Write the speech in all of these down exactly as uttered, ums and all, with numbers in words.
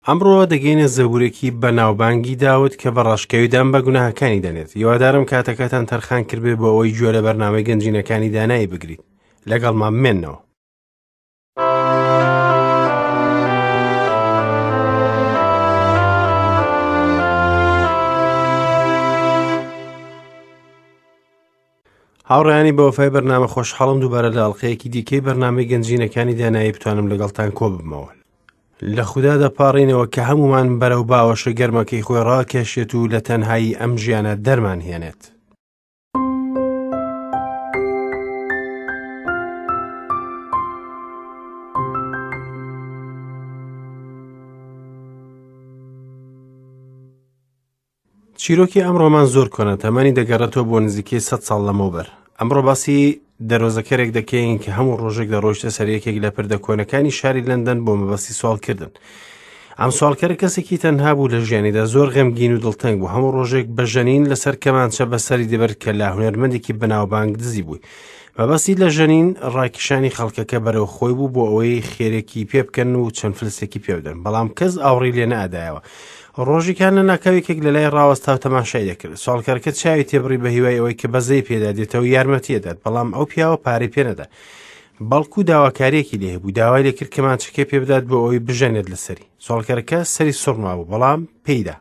ئەمڕۆ دەگەینە زەبورێکی بەناوبانگی داوت کە بە ڕاشکەویدان بە گوناهەکانی دەنێت. هیوادارم کاتەکەتان تەرخان کردبێ بۆ ئەوەی گوێ لە بەرنامەی گەنجینەکانی دانایی بگریت. لەگەڵمان بمێننەوە. هاوڕێیانی بە وەفای بەرنامە خۆشحاڵم دووبارە لە ئەڵقەیەکی دیکەی بەرنامەی گەنجینەکانی دانایی بتوانم لەگەڵتان کۆ ببمەوە. لە خودا دەپاڕینەوە کە هەمومان بەرەو باوەشە گەرمەکەی خۆی ڕاکێشێت و لە تەنهایی ئەم ژیانە دەرمان هێنێت. چیرۆکی ئەمڕۆمان زۆر کۆنە، تەمەنی دەگەڕێتەوە بۆ نزیکەی سەد ساڵ لەمەوبەر. ئەمڕۆ باسی دەرۆزەکەرێک دەکەین کە هەموو ڕۆژێک دەڕۆیشتە سەر یەکێک لە پردە کۆنەکانی شاری لەندەن بۆ مەبەستی سوالکردن. ئەم سوالکەرە کەسێکی تەنها بوو لە ژیانیدا، زۆر غەمگین و دڵتەنگ بوو. هەموو ڕۆژێک بە ژەنین لەسەر کەمانچە بەسەری دەبرد کە لە هونەرمەندێکی بەناوبانگ دزی بووی. مەبەستی لە ژەنین ڕاکیشانی خەڵکەکە بەرەو خۆی بوو بۆ ئەوەی خێرێکی پێ بکەن و چەند فلسێکی پێ بدەن، بەڵام کەس ئاوڕی لێ نەئەدایەوە. ڕۆژێکان لە ناکاوێکێک لە لای ڕاوەستا و تەماشای دەکرد. سوالکەرەکە چاوی تێبڕی بە هیوای ئەوەی کە بەزەی پێدا دێتەوە یارمەتیەدات، بەڵام ئەو پیاوە پارەی پێ نەدا. بەڵکو داواکاریەکی لێ هەبوو، داوای لێکرد کەمانچەکەی پێ بدات بۆ ئەوەی بژەنێت لەسەری. سوالکەرەکە سەری سوڕما بوو، بەڵام پێیدا.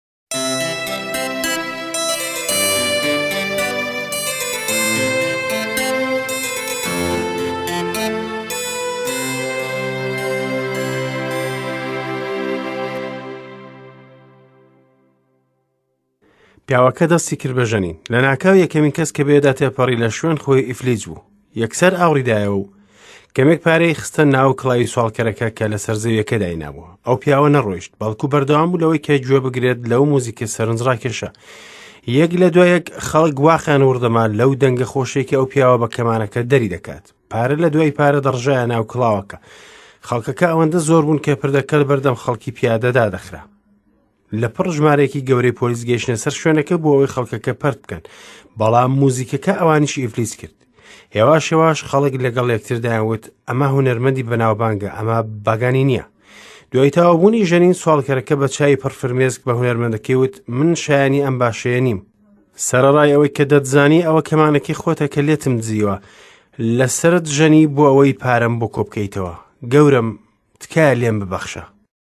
پیاوەکە دەستی کرد بە ژەنین. لە ناکاو یەکەمین کەس کە بێدا تێپەڕی لە شوێن خۆی ئیفلیج بوو. یەکسەر ئاوریدایەوە و کەمێک پارەی خستە ناو کڵاوی سوالکەرەکە کە لە سەرزەویەکە داینابووە. ئەو پیاوە نەڕۆیشت، بەڵکو بەردەوام بوو لەوەی کە گوێ بگرێت لەو مۆزیکە سەرنجڕاکێشە. یەک لە دوایەک خەڵک واخیان وردەما لەو دەنگە خۆشێکی ئەو پیاوە بە کەمانەکە دەری دەکات. پارە لە دوای پارە دەڕژایە ناو کڵاوەکە. خەڵکەکە ئەوەندە زۆر بوون کە پردەکە بەردەم خەڵکی پیادەدا دەخرا. لە پڕ ژمارەیەکی گەورەی پۆلیس گەیشتنە سەر شوێنەکە بۆ ئەوەی خەڵکەکە پەرت بکەن، بەڵام موزیکەکە ئەوانیشی ئیفلیس کرد. هێواش هێواش خەڵک لەگەڵ یەکتردایانوت ئەمە هونەرمەندی بەناوبانگە، ئەمە باگانی نییە. دوای تەواوبوونی ژەنین سوالکەرەکە بە چای پڕ فرمێسک بە هونەرمەندەکەی وت من شایانی ئەم باشەیە نیم. سەرەڕای ئەوەی کە دەتزانی ئەوە کەمانەکەی خۆتە کە لێتم دزیوە، لەسرت ژەنی بۆ ئەوەی پارەم بۆ کۆبکەیتەوە. گەورم تکایە لێم ببەخشە.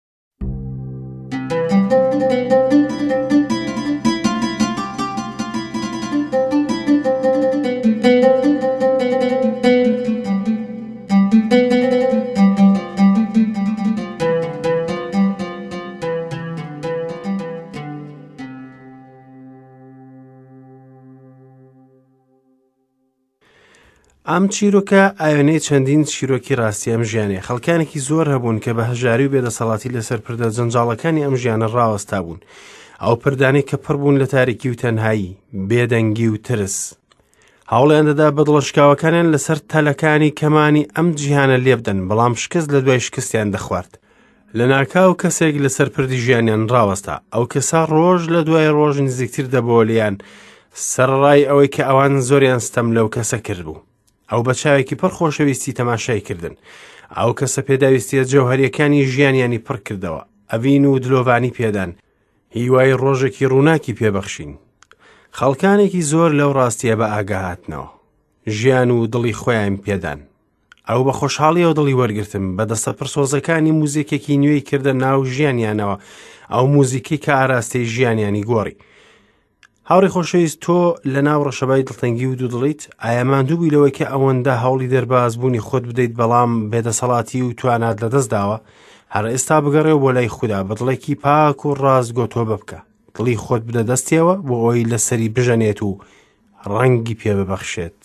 ئەم چیرۆکە ئاوێنەی چەندین چیرۆکی ڕاستی ئەم ژیانەیە. خەڵکانێکی زۆر هەبوون کە بە هەژاری و بێدەسەڵاتی لەسەر پردە جەنجاڵەکانی ئەم ژیانە ڕاوەستا بوون. ئەو پردانەی کە پڕ بوون لە تاریکی و تەنهایی، بێدەنگی و ترس. هەوڵیان دەدا بەدڵشکاوەکانیان لەسەر تەلەکانی کەمانی ئەم جیهانە لێبدەن، بەڵام شکست لە دوای شکستیان دەخوارد. لە ناکاو کەسێک لەسەر پردی ژیانیان ڕاوەستا. ئەو کەسا ڕۆژ لە دوای ڕۆژ نزیکتر دەبەوە لیان، سەرڕای ئەوەی کە ئەوان زۆریان ستەم لەو کەسە کرد بوو. ئەو بە چاوێکی پڕ خۆشەویستی تەماشای کردن. ئەو کەسە پێداویستیە جەوهەریەکانی ژیانیانی پڕ کردەوە، ئەڤین و دلۆڤانی پێدان، هیوای ڕۆژێکی ڕووناکی پێبەخشین. خەڵکانێکی زۆر لەو ڕاستیە بە ئاگاهاتنەوە، ژیان و دڵی خۆیان پێدان. ئەو بە خۆشحاڵی و دڵی وەرگرتم بە دەستە پرسۆزەکانی موزیکێکی نوێی کردە ناو ژیانیانەوە، ئەو موزیکی کە ئاراستەی ژیانیانی گۆڕی. هاوڕێ خۆشەویست، تۆ لە ناو ڕەشەبای دڵتەنگی و دوودڵیت ئایا ماندوو بووی لەوەی کە ئەوەندە هەوڵی دەربازبوونی خۆت بدەیت بەڵام بێدەسەڵاتی و توانات لەدەست داوە؟ هەر ئێستا بگەڕێ بۆ لای خوددا، بە دڵێکی پاک و ڕازگۆ تۆبە بکە، دڵی خۆت بدە دەستیەوە بۆ ئەوەی لەسەری بژەنێت و ڕەنگی پێ ببەخشێت.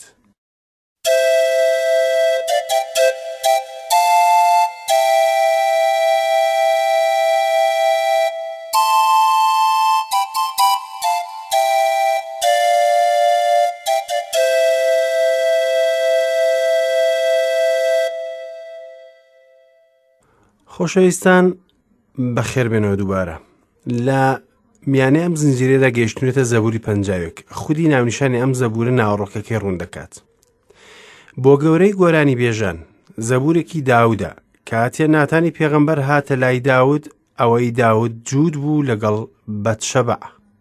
خۆشەویستان، بەخێر بێنەوە دووبارە. لە میانەی ئەم زنجیرەدا گەیشتونێتە زەبوری پەنجاوێک. خودی ناونیشانی ئەم زەبورە ناوەڕۆکەکەی ڕوون دەکات. بۆ گەورەی گۆرانی بێژان، زەبورێکی داودە کە هاتیە ناتانی پێغەمبەر هاتە لای داود ئەوەی داود جوود بوو لەگەڵ بەتشەبع.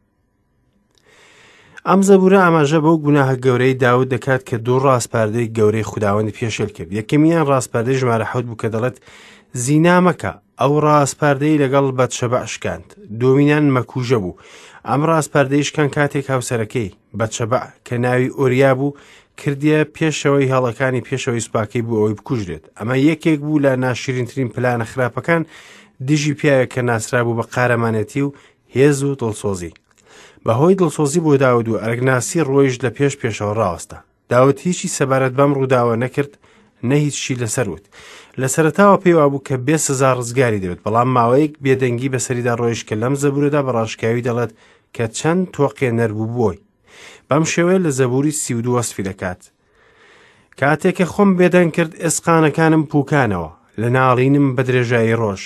ئەم زەبورە ئاماژە بەو گوناهە گەورەی داود دەکات کە دوو ڕاستپاردەی گەورەی خوداوەند پێشێل کرد. یەکەمیان ڕاستپاردەی ژمارە حەوت بوو کە دەڵێت زینا مەکە، ئەو ڕاستپاردەی لەگەڵ بەتشەبع شکاند. دووەمینیان مەکوژە بوو. ئەم ڕاستپاردەی شکان کاتێک هاوسەرەکەی بەتشەبع کە ناوی ئۆریا بوو کردیە پێشەوەی هەڵەکانی پێشەوەی سوپاکەی بوو ئەوەی بکوژرێت. ئەمە یەکێک بوو لە ناشرینترین پلانە خراپەکان دژی پیاوێک کە ناسرا بوو بە قارەمانەتی و هێز و دڵسۆزی. بەهۆی دڵسۆزی بۆ داود و ئەرگناسی ڕۆیشت لە پێش پێشەوە ڕاوەستا. داود هیچی سەبارەت بەم ڕووداوە نەکرد، نە هیچی لەسەر وت. لە سەرەتاوە پێیوا بوو کە بێ سزا ڕزگاری دەبێت، بەڵام ماوەیەک بێدەنگی بەسەریدا ڕۆیشت کە لەم زەبورەدا بە ڕاشکاوی دەڵێت کە چەند تۆقێ نەربوو بووی. بەم شێوەیە لە زەبوری سی و دوو وەسفی دەکات: کاتێکە خۆم بێدەنگ کرد ئێسقانەکانم پوکانەوە لە ناڵینم بە درێژایی ڕۆژ.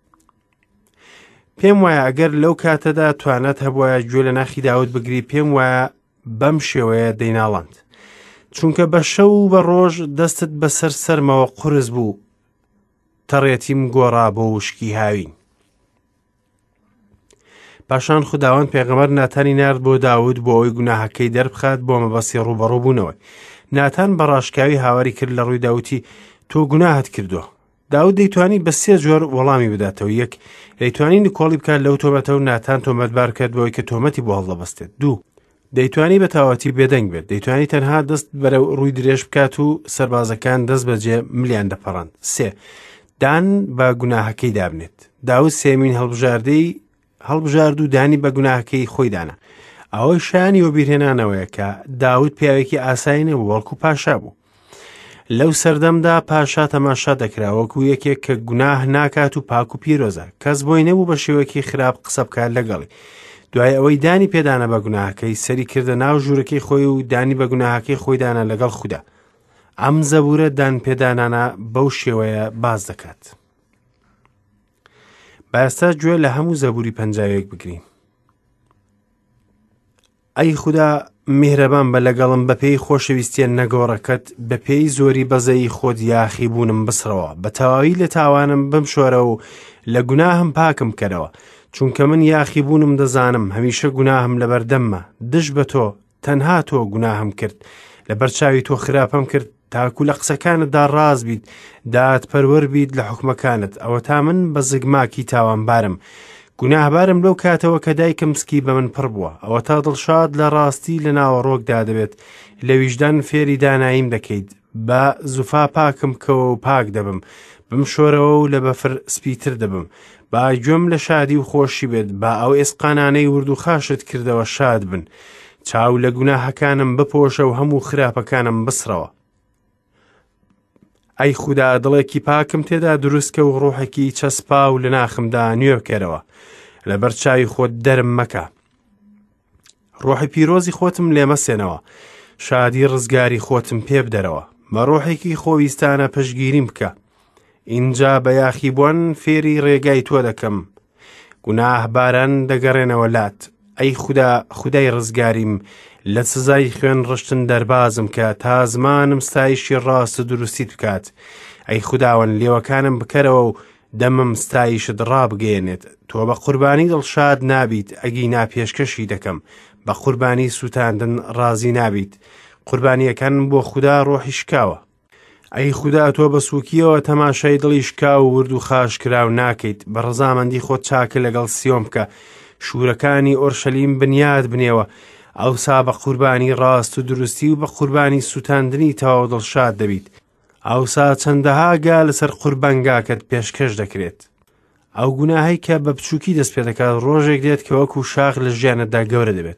پێم وایە ئەگەر لەو کاتەدا توانەت هەبووە گوێ لە ناخی داود بگری، پێم وایە بەم شێوەیە دەیناڵند، چونکە بە شەو و بە ڕۆژ دەستت بەسەر سەرمەوە قورس بوو، تەڕێتیم گۆڕا بۆ وشکی هاوین. پاشان خوداوەند پێغەمبەر ناتانی نارد بۆ داود بۆ ئەوەی گوناهەکەی دەربخات بۆ مەبەستی ڕوبەڕوو بوونەوەی. ناتان بە ڕاشکاوی هاواری کرد لە ڕووی داوتی تۆ گوناهت کردووە. داود دەیتوانی بە سێ جۆر وەڵامی بداتەوە. یەک، دەیتوانی نکۆڵی بکات لەو تۆمەتە و ناتان تۆمەتبار کرد بۆی کە تۆمەتی بۆ هەڵدەبەستێت. دوو، دەیتوانی بە تاواتی بێدەنگ بێت، دەیتوانی تەنها دەست بەرەو ڕووی درێژ بکات و سەربازەکان دەست بەجێ ملیان دەپەڕاند. سێ، دان بە گوناهەکەی دابنێت. داود سێمین هەڵبژاردەی هەڵبژارد و دانی بە گوناهەکەی خۆی دانا. ئەوەی شانی وەبیرهێنانەوەیە کە داود پیاوێکی ئاسایی نەبوو، بەڵکو پاشا بوو. لەو سەردەمدا پاشا تەماشا دەکرا وەکو یەکێک کە گوناه ناکات و پاک و پیرۆزە، کەس بۆی نەبوو بە شێوەیەکی خراپ قسە بکات لەگەڵی. دوای ئەوەی دانی پێدانە بە گوناهەکەی، سەری کردە ناو ژوورەکەی خۆی و دانی بە گوناهەکەی خۆی دانا لەگەڵ خوددا. ئەم زەبورە دان پێدانانە بەو شێوەیە باز دەکات. با ئێستا گوێ لە هەموو زەبوری پەنجاوێک بگرین. ئەی خوددا میهرەبان بە لەگەڵم بە پێی خۆشەویستیە نەگۆڕەکەت، بە پێی زۆری بەزەی خۆت یاخی بوونم بسرەوە، بە تەواوی لە تاوانم بمشۆرە و لە گوناهم پاکم کەرەوە، چونکە من یاخی بوونم دەزانم هەمیشە گوناهم لە بەردەممە. دش بە تۆ، تەنها تۆ گوناهم کرد، لە بەرچاوی تۆ خراپەم کرد، تاکو لە قسەکانتدا ڕاز بیت، داد پەروەر بیت لە حکومەکانت. ئەوە تا من بە زگماکی تاوانبارم، گوناهبارم لەو کاتەوە کە دایکم سکی بە من پڕ بووە. ئەوە تا دڵشاد لە ڕاستی لە ناوەڕۆکدا دەبێت، لە ویژدان فێری داناییم دەکەیت. بە زوفا پاکم کەوە و پاک دەبم، بمشۆرەوە و لە بەفر سپیتر دەبم. با گوێم لە شادی و خۆشی بێت، با ئەو ئێسقانانەی ورد و خاشت کردەوە شاد بن. چاو لە گوناهەکانم بپۆشە و هەموو خراپەکانم بسرەوە. ئەی خوددا دڵێکی پاکم تێدا دروستکە و ڕۆحێکی چەسپا و لە ناخمدا نوێکەرەوە. لە بەرچاوی خۆت دەرم مەکە. ڕۆحی پیرۆزی خۆتم لێمەسێنەوە، شادی ڕزگاری خۆتم پێ بدەرەوە. بە ڕۆحێکی خۆویستانە پشگیریم بکە. اینجا بە یاخیبوون فێری ڕێگای تۆ دەکەم، گوناه باران دەگەڕێنەوە لات. ئەی خوددا خودای ڕزگاریم، لە سزای خوێن ڕشتن دەربازم کە تا زمانم ستایشی ڕاست و دروستیت بکات. ئەی خوداوەند لێوەکانم بکەرەوە و دەمم ستایشت ڕابگەێنێت. تۆ بە قوربانی دڵشاد نابیت، ئەگی ناپێشکەشی دەکەم. بە قوربانی سووتاندن ڕازی نابیت، قوربانیەکان بۆ خوددا ڕۆحی شکاوە. ئەی خوددا تۆ بە سووکیەوە تەماشای دڵی شکاو و ورد و خاش کراو ناکەیت. بە ڕەزامەندی خۆت چاکە لەگەڵ سیۆم بکە، شوورەکانی ئۆرشەلیم بنیاد بنێوە. ئەوسا بە قوربانی ڕاست و دروستی و بە قوربانی سووتاندنی تەواو دڵشاد دەبیت. ئەوسا چەندەها گا لەسەر قوربانگاکەت پێشکەش دەکرێت. ئەو گوناهی کە بە بچووکی دەست پێ دەکات ڕۆژێک دێت کە وەکو شاخ لە ژیانتدا گەورە دەبێت.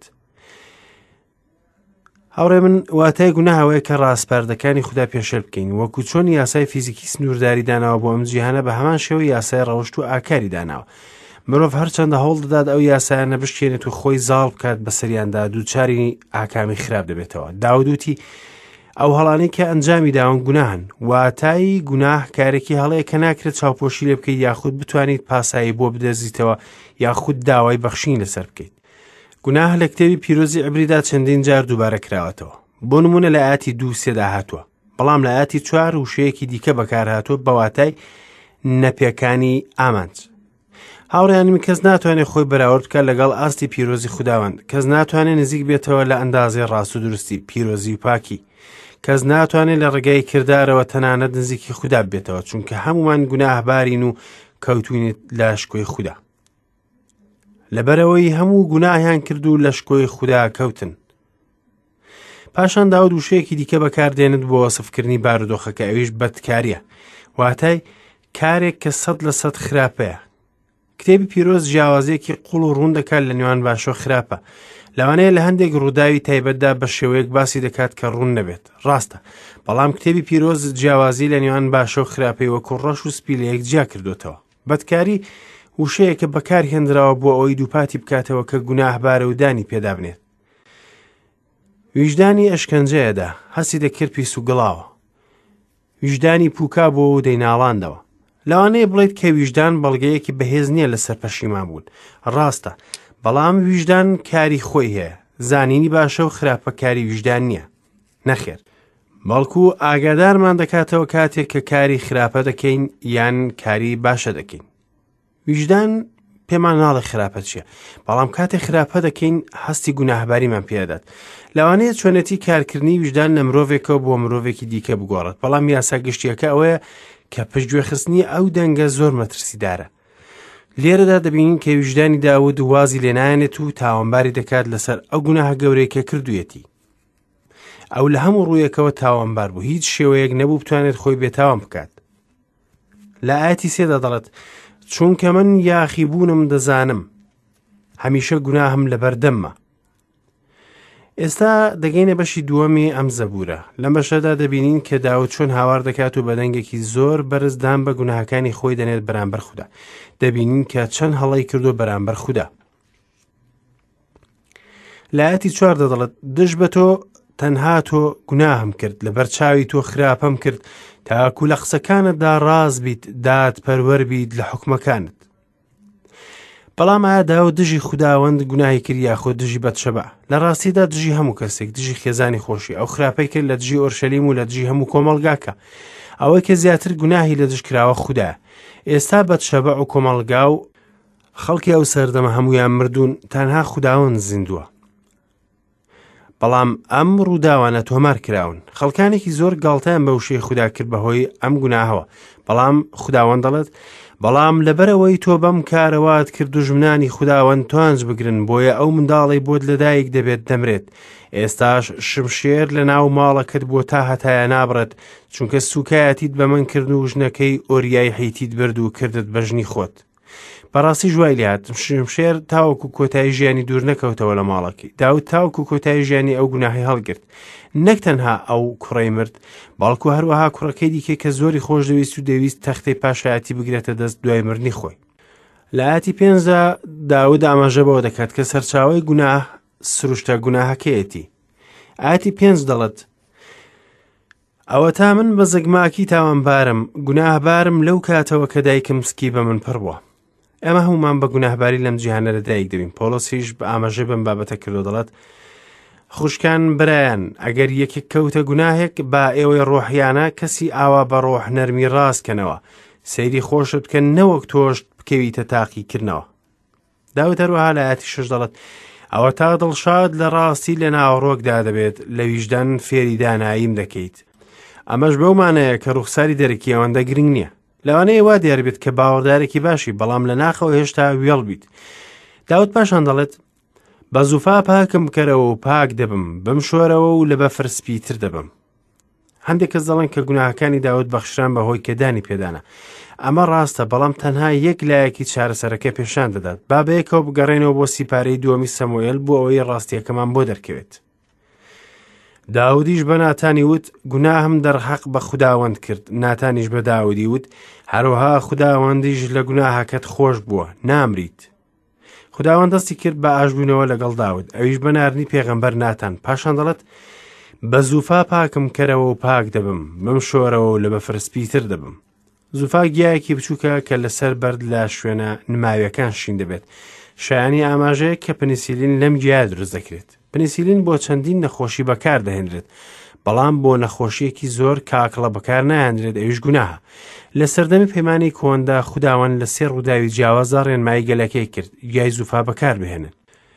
هاوڕێ من، واتای گوناهەوەیە کە ڕاستپاردەکانی خوددا پێشێل بکەین، وەکو چۆن یاسای فیزیکی سنوورداری داناوە بۆ ئەم جیهانە، بە هەمان شێوە یاسای ڕەوشت و ئاکاری داناوە. مرۆڤ هەرچەندە هەوڵ دەدات ئەو یاسایانە بشکێنێت و خۆی زاڵ بکات بەسەریاندا، دووچاری ئاکامی خراپ دەبێتەوە. داود وتی ئەو هەڵانەی کە ئەنجامی داون گوناهن. واتای گوناه کارێکی هەڵەیە کە ناکرێت چاوپۆشی لێ بکەیت، یاخود بتوانیت پاسایی بۆ بدەزیتەوە، یاخود داوای بەخشین لەسەر بکەیت. گوناه لە کتێبی پیرۆزی عیبریدا چەندین جار دووبارە کراوەتەوە. بۆ نمونە لە ئاەتی دوو سێدا هاتووە، بەڵام لە ئاەتی چوار وشەیەکی دیکە بەکار هاتووە بە واتای نەپێکانی ئامانج. هاوڕێیانم کەس ناتوانێت خۆی بەراورد بکات لەگەڵ ئاستی پیرۆزی خوداوەند، کەس ناتوانێت نزیک بێتەوە لە ئەندازەی ڕاست و دروستی پیرۆزی و پاکی، کەس ناتوانێت لە ڕێگای کردارەوە تەنانەت نزیکی خوددا بێتەوە، چونکە هەمومان گوناهبارین و کەوتوینێت لە شکۆی خوددا. لەبەرەوەی هەموو گوناهیان کرد و لە شکۆی خوددا کەوتن. پاشان داود وشەیەکی دیکە بەکاردێنێت بۆ وەسفکردنی بارودۆخەکە، ئەویش بەدکاریە، واتای کارێک کە سەد لە سەد خراپەیە. کتێبی پیرۆز جیاوازیەکی قوڵ و ڕوون دەکات لە نێوان باشۆ خراپە. لەوانەیە لە هەندێک ڕووداوی تایبەتدا بە شێوەیەک باسی دەکات کە ڕوون نەبێت، ڕاستە، بەڵام کتێبی پیرۆز جیاوازی لە نێوان باشۆ خراپەی وەکو ڕەش و سپی لە یەکجیا کردوتەوە. بەدکاری وشەیە کە بەکار هێنراوە بۆ ئەوەی دووپاتی بکاتەوە کە گوناهبارە و دانی پێدا بنێت. ویژدانی ئەشکەنجەیەدا هەستی دەکرد پیس و گڵاوە، ویژدانی پووکا بۆ و دەیناڵاندەوە. لەوانەیە بڵێیت کە ویژدان بەڵگەیەکی بەهێز نییە لەسەر پەشیمان بوون، ڕاستە، بەڵام ویژدان کاری خۆی هەیە، زانینی باشە و خراپە کاری ویژدان نییە، نەخێر، بەڵکو ئاگادارمان دەکاتەوە کاتێک کە کاری خراپە دەکەین یان کاری باشە دەکەین. ویژدان پێمان ناڵێ خراپە چییە، بەڵام کاتێک خراپە دەکەین هەستی گوناهباریمان پێدات. لەوانەیە چۆنەتی کارکردنی ویژدان لە مرۆڤێکەوە بۆ مرۆڤێکی دیکە بگۆڕێت، بەڵام یاسا گشتیەکە ئەوەیە کە پشتگوێخستنی ئەو دەنگە زۆر مەترسیدارە. لێرەدا دەبینین کە ویژدانی داود وازی لێنایەنێت و تاوانباری دەکات لەسەر ئەو گوناهە گەورەی کە کردوویەتی. ئەو لە هەموو ڕوویەکەوە تاوانبار بوو، هیچ شێوەیەک نەبوو بتوانێت خۆی بێتاوان بکات. لە ئاەتی سێدا دەڵێت چونکە من یاخی بوونم دەزانم، هەمیشە گوناهم لە بەردەممە. ئێستا دەگەینە بەشی دووەمی ئەم زەبورە. لەم بەشەدا دەبینین کە داود چۆن هاوار دەکات و بەدەنگێکی زۆر بەرزدان بە گوناهەکانی خۆی دەنێت بەرامبەر خوددا. دەبینین کە چەند هەڵەی کردو بەرامبەر خوددا. لە ئاەتی چواردا دەڵێت دژ بە تۆ تەنها تۆ گوناهم کرد، لەبەر چاوی تۆ خراپەم کرد، تاکو لە قسەکانتدا ڕاز بیت، داد پەروەەر بیت لە حکومەکانت. بەڵام ئایا داود دژی خوداوەند گوناهی کرد یاخۆ دژی بەتشەبە؟ لە ڕاستیدا دژی هەموو کەسێک، دژی خێزانی خۆشی، ئەو خراپەی کرد لە دژی ئۆرشەلیم و لە دژی هەموو کۆمەڵگاکە. ئەوەی کە زیاتر گوناهی لە دژ کراوە خوددایە. ئێستا بەتشەبە و کۆمەڵگا و خەڵکی ئەو سەردەمە هەمویان مردوون، تەنها خوداوەند زیندووە. بەڵام ئەم ڕووداوانە تۆمار کراون. خەڵکانێکی زۆر گاڵتەیان بە وشەی خوددا کرد بەهۆی ئەم گوناهەوە، بەڵام خوداوەند دەڵێت بەڵام لەبەرەوەی تۆ بەم کارەوات کرد دوژمنانی خوداوەند تۆانج بگرن، بۆیە ئەو منداڵی بۆت لەدایک دەبێت دەمرێت. ئێستاش شمشێر لە ناو ماڵەکەت بۆ تا هەتایە نابڕێت، چونکە سوکایەتیت بە من کرد و ژنەکەی ئۆریای حیتیت برد و کردت بە ژنی خۆت. بەڕاستی ژوای لێهاتم، شمشێر تاوەکو کۆتایی ژیانی دوور نەکەوتەوە لە ماڵەکەی. داود تاوەکو کۆتایی ژیانی ئەو گوناهی هەڵگرت، نەک تەنها ئەو کوڕەی مرد، بەڵکو هەروەها کوڕەکەی دیکە کە زۆری خۆش دەویست و دەویست تەختەی پاشایەتی بگرێتە دەست دوای مردنی خۆی. لە ئاەتی پێنجدا داود ئاماژە بەوە دەکات کە سەرچاوەی گوناه سروشتە گوناهەکەیەتی. ئاەتی پێنج دەڵێت ئەوە تا من بە زەگماکی تاوانبارم، گوناهبارم لەو کاتەوە کە دایکم سکی بە من پڕ بووە. ئەمە هەمومان بە گوناهباری لەم جیهانە لەدایک دەبین. پۆلۆس هیچ بە ئاماژە بەم بابەتە کردو، دەڵێت خوشکان برایان، ئەگەر یەکێک کەوتە گوناهێک با ئێوەی ڕۆحیانە کەسی ئاوا بە ڕۆح نەرمی ڕاستکەنەوە، سەیری خۆشت بکەن نەوەک تۆشت بکەویتە تاقیکردنەوە. داود هەروەها لە ئاەتی شەش دەڵێت ئەوە تا دڵشاد لە ڕاستی لە ناوڕۆکدا دەبێت، لە ویژدان فێری داناییم دەکەیت. ئەمەش بەومانەیە کە ڕوخساری دەرەکی ئەوەندە گرنگ نییە. لەوانەیە وا دیار بێت کە باوەڕدارێکی باشی، بەڵام لە ناخەوە هێشتا وێڵ بیت. داود پاشان دەڵێت بە زوفا پاکم بکەرەوە و پاک دەبم، بم شۆرەوە و لە بەفر سپیتر دەبم. هەندێک کەس دەڵێن کە گوناهەکانی داود بەخشران بەهۆی کێدانی پێدانە. ئەمە ڕاستە، بەڵام تەنها یەک لایەکی چارەسەرەکە پێشان دەدات. با بەیەکەوە بگەڕێنەوە بۆ سیپارەی دووەمی سەموئێل بۆ ئەوەی ڕاستیەکەمان بۆ دەرکەوێت. داودیش بە ناتانی وت گوناهم دەرحەق بە خوداوەند کرد. ناتانیش بە داودی وت هەروەها خوداوەندیش لە گوناهەکەت خۆش بووە، نامریت. خوداوەند دەستی کرد بە ئاشبوونەوە لەگەڵ داود، ئەویش بە نارنی پێغەمبەر ناتان. پاشان دەڵێت بە زوفا پاکم کەرەوە و پاک دەبم، بم شۆرەوە و لە بەفرسپیتر دەبم. زوفا گیایەکی بچووکە کە لەسەر بەرد لە شوێنە نماویەکان شین دەبێت. شایانی ئاماژەیە کە پنیسیلین لەم گیا دروست دەکرێت. پنیسیلین بۆ چەندین نەخۆشی بەکار دەهێنرێت، بەڵام بۆ نەخۆشیەکی زۆر کاکڵە بەکار نایەندرێت ئەویش گوناهە. لە سەردەمی پەیمانەی کۆندا خوداوەند لە سێ ڕووداوی جیاوازە ڕێنمایی گەلەکەی کرد گیای زوفا بەکار بهێنن.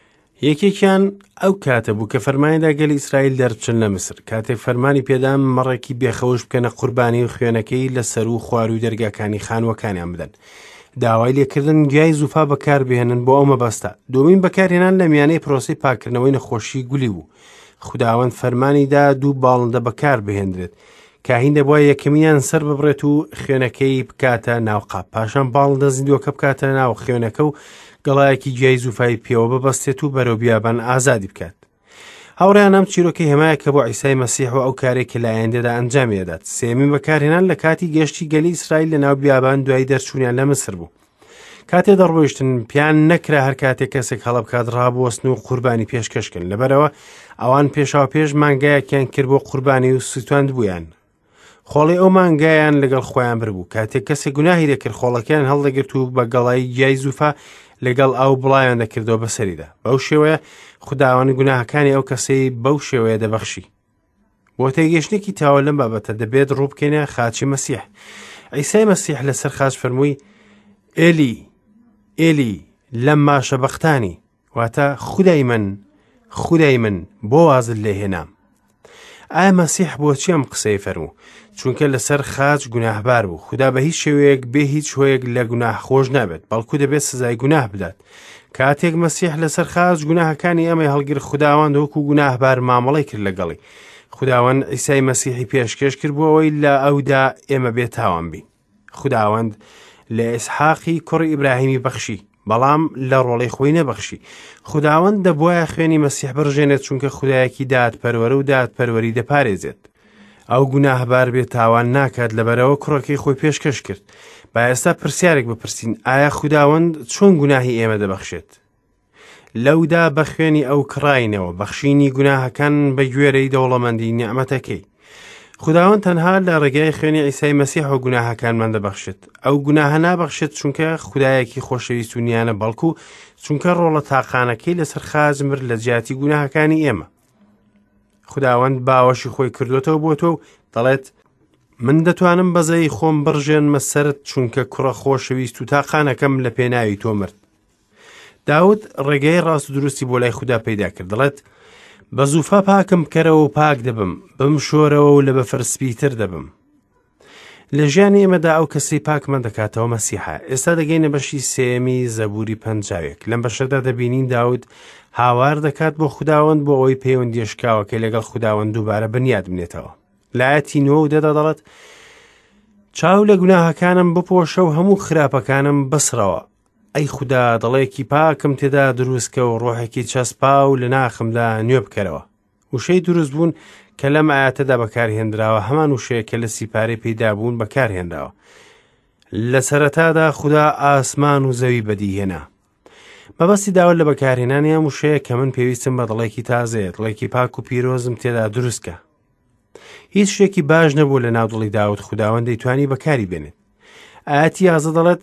یەکێکیان ئەو کاتە بوو کە فەرمانیدا گەلی ئیسرائیل دەربچن لە مسر، کاتێک فەرمانی پێدام مەڕێکی بێخەوش بکەنە قوربانی و خوێنەکەی لە سەر و خوار و دەرگاکانی خانوەکانیان بدەن. داوای لێکردن گیای زوفا بەکار بهێنن بۆ ئەو مەبەستە. دومین بەکارهێنان لە میانەی پرۆسەی پاکردنەوەی نەخۆشی گولی بوو. خوداوەند فەرمانیدا دوو باڵندە بەکار بهێنرێت، کاهین دەبووە یەکەمیان سەر ببڕێت و خوێنەکەی بکاتە ناو قاپ، پاشان باڵندە زیندوەکە بکاتە ناو خوێنەکە و گەڵایەکی گیای زوفای پێوە ببەستێت و بەرەو بیابان ئازادی بکات. هاوڕێیان ئەم چیرۆکەی هەمایە کە بۆ عیسای مەسیح و ئەو کارێکی لە ئایندەدا ئەنجامێدات. سێمین بەکارهێنان لە کاتی گەشتی گەلی ئیسرائیل لە ناو بیابان دوای دەرچوونیان لە مسر بوو. کاتێ دەڕۆیشتن پیان نەکرا هەر کاتێک کەسێک هەڵە بکات ڕابوەستن و قوربانی پێشکەشکن، لەبەرەوە ئەوان پێشاو پێش مانگایەکیان کرد بۆ قوربانی و سوتاند بوویان. خۆڵی ئەو مانگایان لەگەڵ خۆیان بڕبوو. کاتێک کەسێک گوناهی دەکرد خۆڵەکەیان هەڵدەگرت و بە گەڵای گیای زوفا لەگەڵ ئەو بڵایان دەکردەوە بەسەریدا. بەو شێوەیە خوداوەند گوناهەکانی ئەو کەسەی بەو شێوەیە دەبەخشی. بۆ تێگەشتێکی تاوە لەم بابەتە دەبێت ڕووبکەینە خاچی مەسیح. عیسای مەسیح لەسەر خاچ فەرمووی ئێلی ئێلی لەما شەبەختانی، واتە خودای من خودای من بۆ وازت لێهێنام. ئایا مەسیح بۆچی ئەم قسەی فەرموو؟ چونکە لەسەر خاچ گوناهبار بوو. خوددا بە هیچ شێوەیەک بێ هیچ هۆیەک لە گوناه خۆش نابێت، بەڵکو دەبێت سزای گوناه بدات. کاتێک مەسیح لەسەر خاچ گوناهەکانی ئەمەی هەڵگر، خوداوەند وەکو گوناهبار مامەڵەی کرد لەگەڵی. خوداوەند عیسای مەسیحی پێشکەش کرد بۆ ئەوەی لە ئەودا ئێمە بێتاوان بین. خوداوەند لە ئیسحاقی کوڕی ئیبراهیمی بەخشی، بەڵام لە ڕۆڵەی خۆی نەبەخشی. خوداوەند دەبوایە خوێنی مەسیح بڕژێنێت، چونکە خودایەکی دادپەروەرە و دادپەروەری دەپارێزێت. ئەو گوناهبار بێت تاوان ناکات، لەبەرەوە کوڕەکەی خۆی پێشکەش کرد. با ئێستا پرسیارێک بپرسین، ئایا خوداوەند چۆن گوناهی ئێمە دەبەخشێت؟ لەودا بە خوێنی ئەو کڕاینەوە بەخشینی گوناهەکان بە گوێرەی دەوڵەمەندی نیعمەتەکەی. خوداوەند تەنها لە ڕێگای خوێنی عیسای مەسیح و گوناهەکانمان دەبەخشێت. ئەو گوناهە نابەخشێت چونکە خودایەکی خۆشەویست و نیانە، بەڵکو چونکە ڕۆڵە تاقانەکەی لەسەر خاز مرد لە جیاتی گوناهەکانی ئێمە. خوداوەند باوەشی خۆی کردوێتەوە بۆ تۆ و دەڵێت من دەتوانم بەزەی خۆم بڕژێنمە سەرت، چونکە کوڕە خۆشەویست و تاقانەکەم لە پێناوی تۆ مرد. داود ڕێگەی ڕاست و دروستی بۆ لای خوددا پەیدا کرد. دەڵێت بە زوفا پاکم بکەرەوە و پاک دەبم، بم شۆرەوە و لە بەفرسپیتر دەبم. لە ژیانی ئێمەدا ئەو کەسی پاکمان دەکاتەوە مەسیحە. ئێستا دەگەینە بەشی سێمی زەبوری پەنجاوێک. لەم بەشەدا دەبینین داود هاوار دەکات بۆ خوداوەند بۆ ئەوەی پەیوەندی شکاوەکەی لەگەڵ خوداوەند دووبارە بنیاد بنێتەوە. لە ئاەتی نۆ و دەدا دەڵێت چاو لە گوناهەکانم بپۆشە و هەموو خراپەکانم بسڕەوە. ئەی خوددا، دڵێکی پاکم تێدا دروستکە و ڕۆحێکی چەسپا و لە ناخمدا نوێ بکەرەوە. وشەی دروست بوون کە لەم ئاەتەدا بەکارهێنراوە هەمان وشەیە کە لە سیپارەی پەیدا بوون بەکارهێنراوە. لە سەرەتادا خوددا ئاسمان و زەوی بەدیهێنا. مەبەستی داوە لە بەکارهێنانی ئەم وشەیە کە من پێویستم بە دڵێکی تازەیە، دڵێکی پاک و پیرۆزم تێدا دروستکە. هیچ شتێکی باش نەبوو لە ناو دڵی داود، خوداوەند دەیتوانی بەکاری بێنێت. ئاەتی یازدە دەڵێت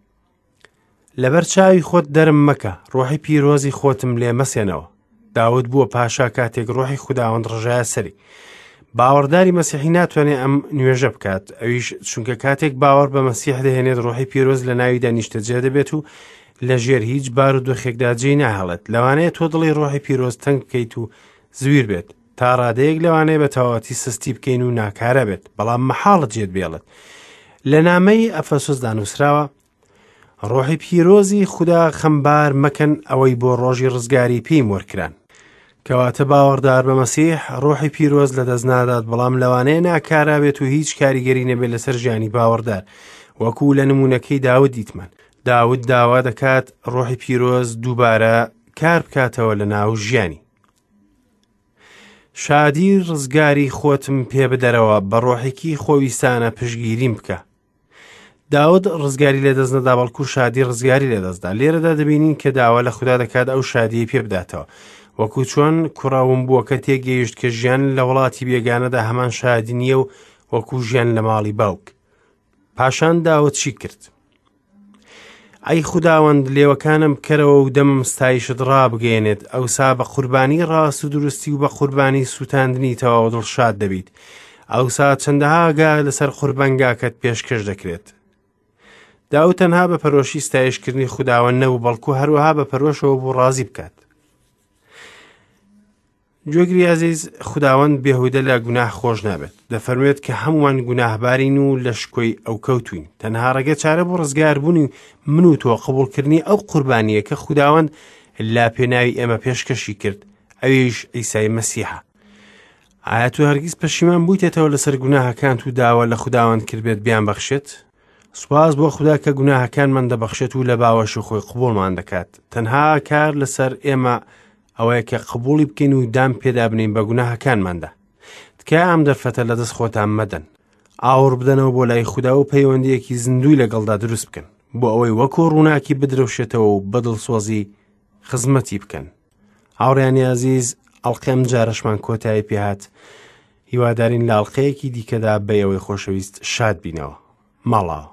لەبەر چاوی خۆت دەرم مەکە، ڕۆحی پیرۆزی خۆتم لێ مەسێنەوە. داود بووە پاشا کاتێک ڕۆحی خوداوەند ڕژایە سەری. باوەڕداری مەسیحی ناتوانێت ئەم نوێژە بکات، ئەویش چونکە کاتێک باوەڕ بە مەسیح دەهێنێت ڕۆحی پیرۆز لە ناویدا نیشتەجێ دەبێت و لە ژێر هیچ بار و دۆخێکدا جێی ناهەڵێت. لەوانەیە تۆ دڵی ڕۆحی پیرۆز تەنگ بکەیت و زویر بێت، تا ڕادەیەک لەوانەیە بە تەواوەتی سستی بکەین و ناکارە بێت، بەڵام مەحاڵت جێت بێڵێت. لە نامەی ئەفەسۆسدا نووسراوە ڕۆحی پیرۆزی خوددا خەمبار مەکەن ئەوەی بۆ ڕۆژی ڕزگاری پێی وەرکران. کەواتە باوەڕدار بە مەسیح ڕۆحی پیرۆز لە دەست نادات، بەڵام لەوانەیە ناکارا بێت و هیچ کاریگەری نەبێت لەسەر ژیانی باوەڕدار، وەکو لە نمونەکەی داود دیتمان. داود داوا دەکات ڕۆحی پیرۆز دووبارە کار بکاتەوە لە ناو ژیانی. شادی ڕزگاری خۆتم پێ بدەرەوە، بە ڕۆحێکی خۆویستانە پشگیریم بکە. داود ڕزگاری لێ دەست نەدا، بەڵکو شادی ڕزگاری لێ دەستدا. لێرەدا دەبینین کە داوا لە خوددا دەکات ئەو شادی پێ بداتەوە، وەکو چۆن کوڕاوم بووە کە تێگەیشت کە ژیان لە وڵاتی بێگانەدا هەمان شادی نییە و وەکو ژیان لە ماڵی باوک. پاشان داود چی کرد؟ ئەی خوداوەند لێوەکانم بکەرەوە و دەمم ستایشت ڕابگەێنێت ئەوسا بە قوربانی ڕاست و دروستی و بە قوربانی سووتاندنی تەواو دڵشاد دەبیت ئەوسا چەندەها گا لەسەر قوربانگاکەت پێشکەش دەکرێت. داود تەنها بە پەرۆشی ستایشکردنی خوداوەند نەبوو بەڵکو هەروەها بە پەرۆشەوە بۆ ڕازی بکات. گوێگری عەزیز، خوداوەند بێهودە لە گوناه خۆش نابێت. دەفەرموێت کە هەمووان گوناهبارین و لە شکۆی ئەو کەوتوین. تەنها ڕێگە چارە بۆ ڕزگاربوونی من و تۆ قبوڵکردنی ئەو قوربانیە کە خوداوەند لا پێناوی ئێمە پێشکەشی کرد، ئەویش ئەیسای مەسیحە. ئایا تۆ هەرگیز پەشیمان بوویتێتەوە لەسەر گوناهەکانت و داوا لە خوداوەند کردبێت بیان بەخشێت؟ سوپاس بۆ خوددا کە گوناهەکانمان دەبەخشێت و لە باوەش و خۆی قبوڵمان دەکات. تەنها کار لەسەر ئێمە ئەوەیە کە قبوڵی بکەین و دام پێدا بنین بە گوناهەکانماندا. تکایە ئەم دەرفەتە لە دەست خۆتان مەدەن. ئاور بدەنەوە بۆ لای خوددا و پەیوەندیەکی زیندوی لەگەڵدا دروست بکەن بۆ ئەوەی وەکو ڕووناکی بدرەوشێتەوە و بەدڵسۆزی خزمەتی بکەن. هاوڕێیانی عەزیز، ئەڵقەم جارەشمان کۆتایی پێهات. هیوادارین لە ئەڵقەیەکی دیکەدا بە ئەوەی خۆشەویست شاد بینەوە. ماڵاوە.